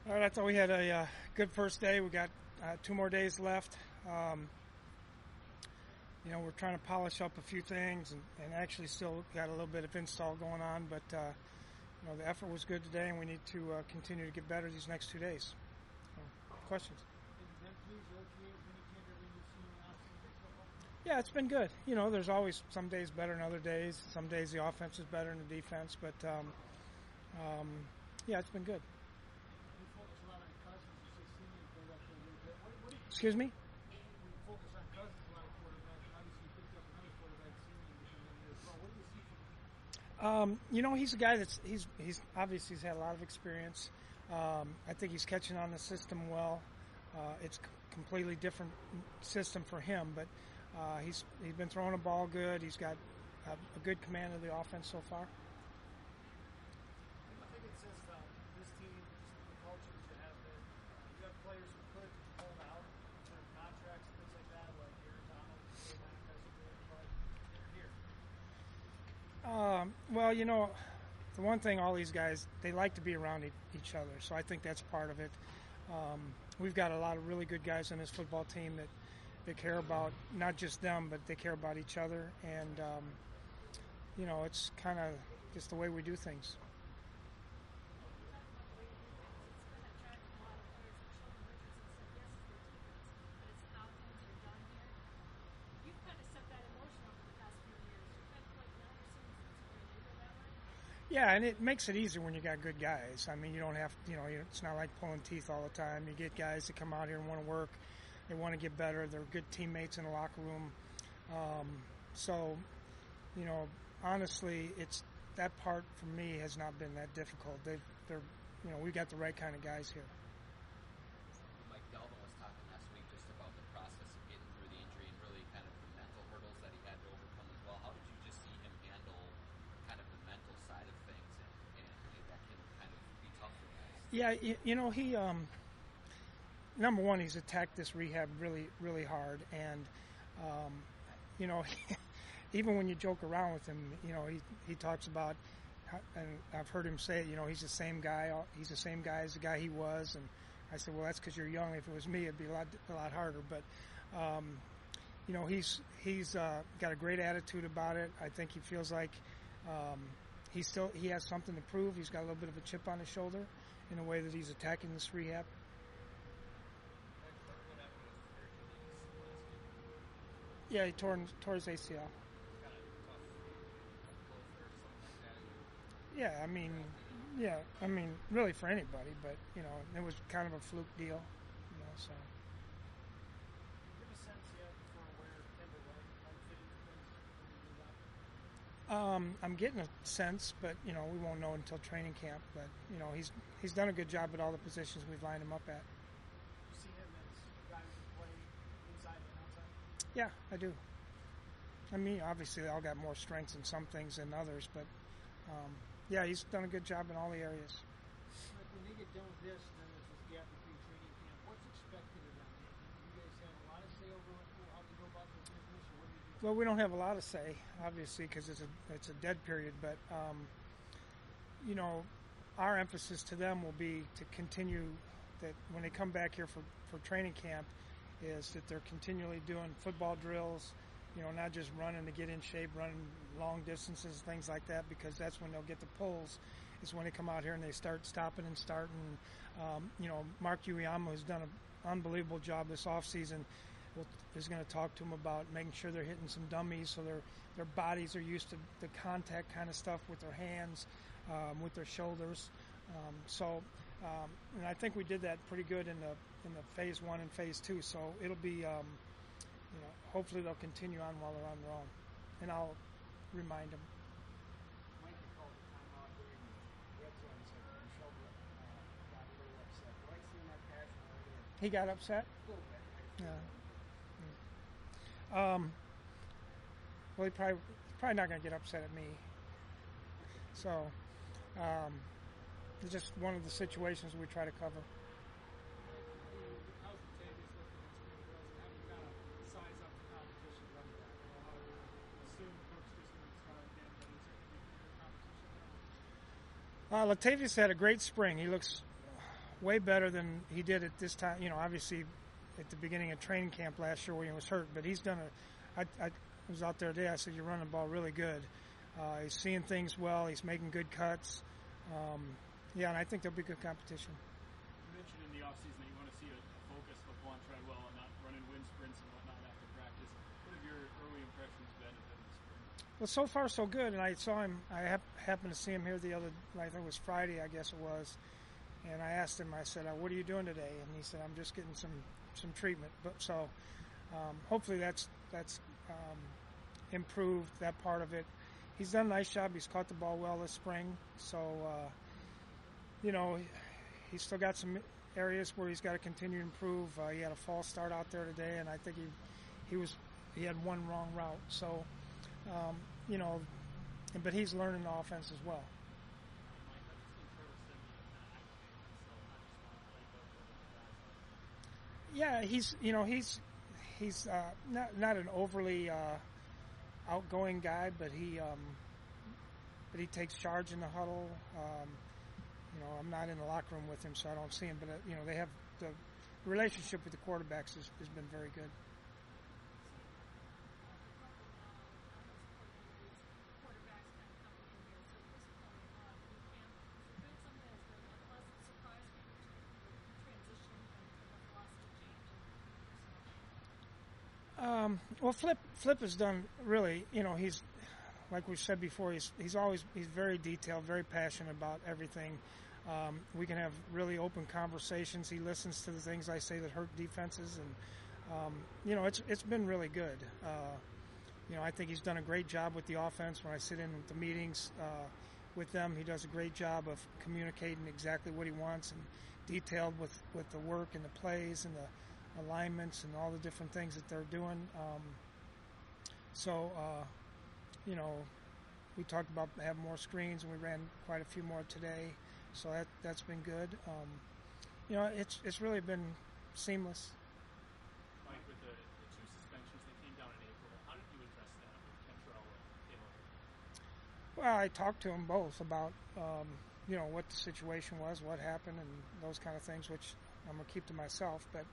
All right, I thought we had a good first day. We got 2 more days left. We're trying to polish up a few things and actually still got a little bit of install going on. But the effort was good today, and we need to continue to get better these next 2 days. Questions? Yeah, it's been good. There's always some days better than other days. Some days the offense is better than the defense, but yeah, it's been good. Excuse me? He's a guy he's obviously he's had a lot of experience. I think he's catching on the system well. It's completely different system for him, but he's been throwing the ball good. He's got a good command of the offense so far. I think it says about this team, just the culture that you have there. You have players who could hold out their contracts and things like that, like Aaron Donald, but they're here. Well, the one thing all these guys, they like to be around each other, so I think that's part of it. We've got a lot of really good guys on this football team that they care about not just them, but they care about each other, and it's kind of just the way we do things. Yeah, and it makes it easier when you got good guys. I mean, you don't have, it's not like pulling teeth all the time. You get guys that come out here and want to work. They want to get better. They're good teammates in the locker room. So, honestly, it's that part for me has not been that difficult. We got the right kind of guys here. Mike Delvin was talking last week just about the process of getting through the injury and really kind of the mental hurdles that he had to overcome as well. How did you just see him handle kind of the mental side of things and that can kind of be tough for guys? Yeah, he number one, he's attacked this rehab really, really hard, and even when you joke around with him, he talks about, and I've heard him say, he's the same guy. He's the same guy as the guy he was, and I said, well, that's because you're young. If it was me, it'd be a lot harder. But he's got a great attitude about it. I think he feels like he has something to prove. He's got a little bit of a chip on his shoulder in the way that he's attacking this rehab. Yeah, he tore his ACL. Yeah, I mean, really for anybody, but it was kind of a fluke deal, so. Do you have a sense yet for where Kendall Wright might fit into things? I'm getting a sense, but we won't know until training camp. But he's done a good job at all the positions we've lined him up at. You see him as a guy who can play inside and outside? Yeah, I do. I mean, obviously they all got more strengths in some things than others, but yeah, he's done a good job in all the areas. When they get done with this, and then there's this gap between training camp, what's expected of them? Do you guys have a lot of say over how to go about their business, or what do you do? Well, we don't have a lot of say, obviously, because it's a dead period. But our emphasis to them will be to continue that when they come back here for training camp, is that they're continually doing football drills. Not just running to get in shape, running long distances, things like that, because that's when they'll get the pulls. It's when they come out here and they start stopping and starting. Mark Uyama has done an unbelievable job this offseason. Is going to talk to them about making sure they're hitting some dummies so their bodies are used to the contact kind of stuff with their hands, with their shoulders. And I think we did that pretty good in the phase 1 and phase 2. So it'll be hopefully they'll continue on while they're on their own, and I'll remind them. Mike called the timeout during the red zone, so Michelle got a little upset. I like seeing that passion right there. He got upset? A little bit. Yeah. Well, he's probably not going to get upset at me. So it's just one of the situations we try to cover. How's Latavius looking in spring drills, and how do you kind of size up the competition like that? Assume the coach just going to start again, but is there competition? Latavius had a great spring. He looks way better than he did at this time. Obviously at the beginning of training camp last year when he was hurt, but he's done I was out there today. I said, you're running the ball really good. He's seeing things well. He's making good cuts. And I think there'll be good competition. You mentioned in the offseason that you want to see a focus of Laquan Treadwell and not running wind sprints and whatnot after practice. What have your early impressions been of him this spring? Well, so far so good, and I saw him. I happened to see him here I think it was Friday, I guess it was, and I asked him. I said, "What are you doing today?" And he said, "I'm just getting some treatment." But so hopefully that's improved that part of it. He's done a nice job. He's caught the ball well this spring, so he's still got some areas where he's got to continue to improve. He had a false start out there today, and I think he had one wrong route. So. But he's learning the offense as well. Yeah, he's not an overly outgoing guy, but he takes charge in the huddle. I'm not in the locker room with him, so I don't see him. But they have the relationship with the quarterbacks has been very good. Well, Flip has done really. He's like we said before. He's very detailed, very passionate about everything. We can have really open conversations. He listens to the things I say that hurt defenses, and it's been really good. I think he's done a great job with the offense. When I sit in at the meetings with them, he does a great job of communicating exactly what he wants and detailed with the work and the plays and the alignments and all the different things that they're doing. We talked about having more screens, and we ran quite a few more today, so that's been good. It's really been seamless. Mike, with the two suspensions that came down in April, how did you address that with Kentrell and Taylor? Well, I talked to them both about what the situation was, what happened, and those kind of things, which I'm gonna keep to myself, but.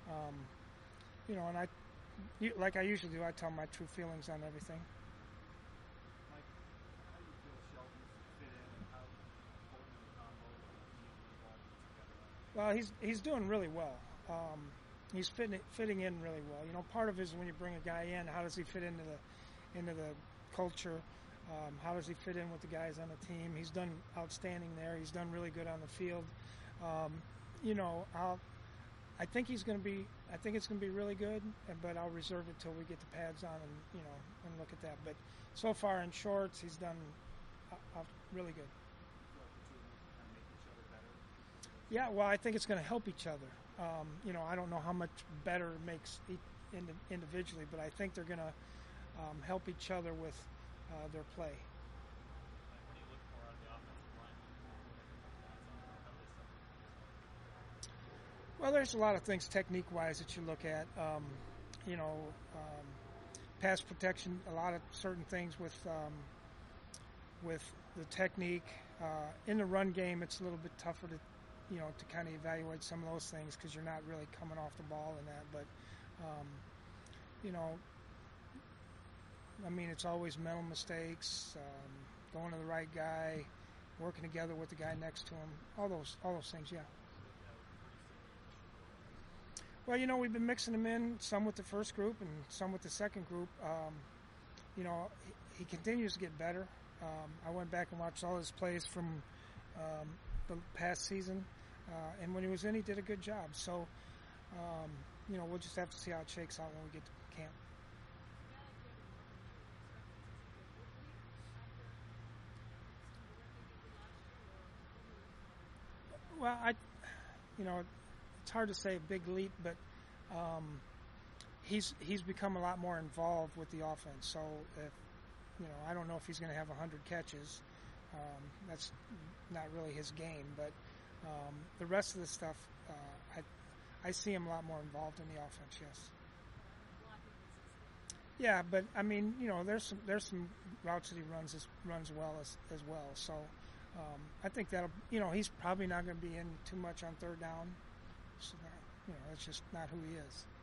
And like I usually do, I tell my true feelings on everything. Mike, how do you feel Sheldon fit in, and how important the combo of you involved together? Well, he's doing really well. He's fitting in really well. Part of it is when you bring a guy in, how does he fit into the culture? How does he fit in with the guys on the team? He's done outstanding there. He's done really good on the field. I think it's going to be really good, but I'll reserve it till we get the pads on and look at that. But so far in shorts, he's done really good. Yeah, well, I think it's going to help each other. I don't know how much better it makes individually, but I think they're going to help each other with their play. Well, there's a lot of things technique-wise that you look at. Pass protection, a lot of certain things with the technique. In the run game, it's a little bit tougher to kind of evaluate some of those things because you're not really coming off the ball in that. But, it's always mental mistakes, going to the right guy, working together with the guy next to him, all those things, yeah. Well, we've been mixing them in, some with the first group and some with the second group. He continues to get better. I went back and watched all his plays from the past season, and when he was in, he did a good job. So, we'll just have to see how it shakes out when we get to camp. Well, it's hard to say a big leap, but he's become a lot more involved with the offense. So, I don't know if he's going to have 100 catches. That's not really his game, but the rest of the stuff, I see him a lot more involved in the offense. Yes. Yeah, but there's some routes that he runs well as well. So I think that'll, he's probably not going to be in too much on third down. So, that's just not who he is.